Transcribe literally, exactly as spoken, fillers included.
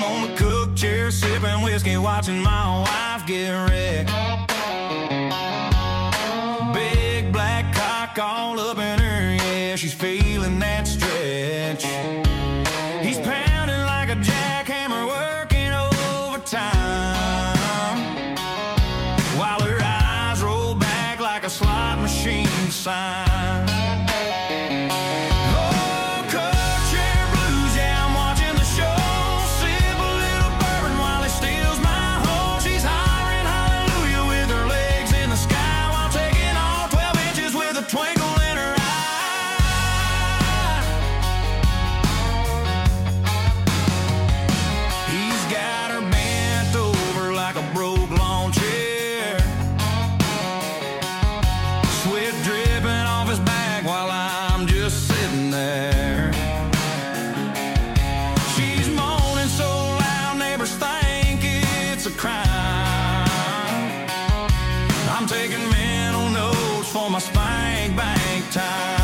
I'm on the cook chair, sipping whiskey, watching my wife get wrecked. Big black cock all up in her, yeah, she's feeling that stretch. He's pounding like a jackhammer, working overtime, while her eyes roll back like a slot machine sign. I'm taking mental notes for my spank bank time.